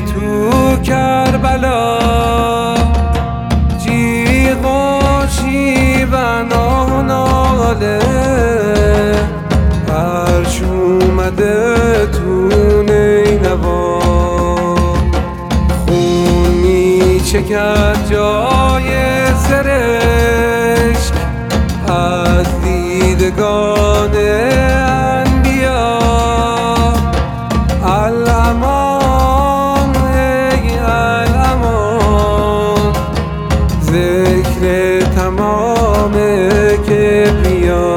تو کربلا جیغ و شیون و ناله عرش اومده تو نینوا خون میچکد جای سرشک از دیدگان انبیا الامان ای الامان ذکر تمام کبریا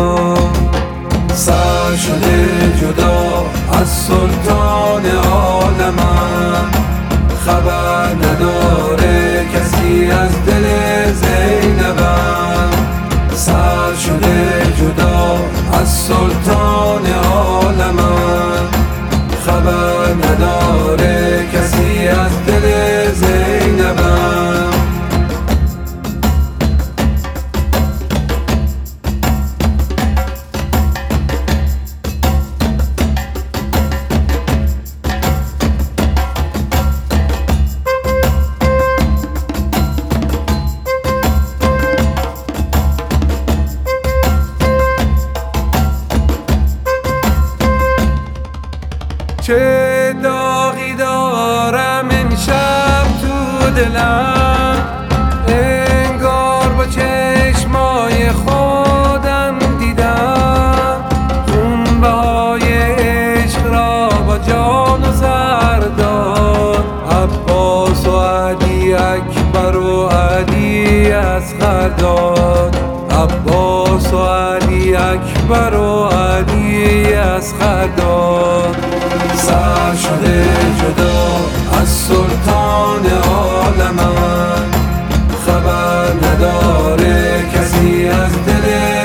سر شده جدا از سلطان عالمم خبر نداره کسی از دل زینبم سر شده جدا از سلطان عالمم خبر نداره کسی از دل زینبم چه داغی دارم امشب تو دلم انگار با چشمای خودم دیدم خونبهای عشق را با جان و زرداد عباس و علی اکبر و علی اصغر داد عباس و علی اکبر و علی اصغر داد سر شده جدا از سلطان عالمم خبر نداره کسی از دل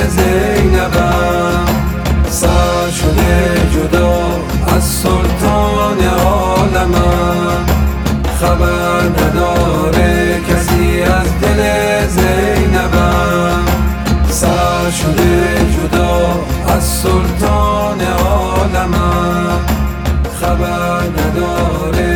زینبم سر شده جدا از سلطان عالمم خبر نداره کسی از دل زینبم سر شده جدا از سلطان عالمم خبر نداره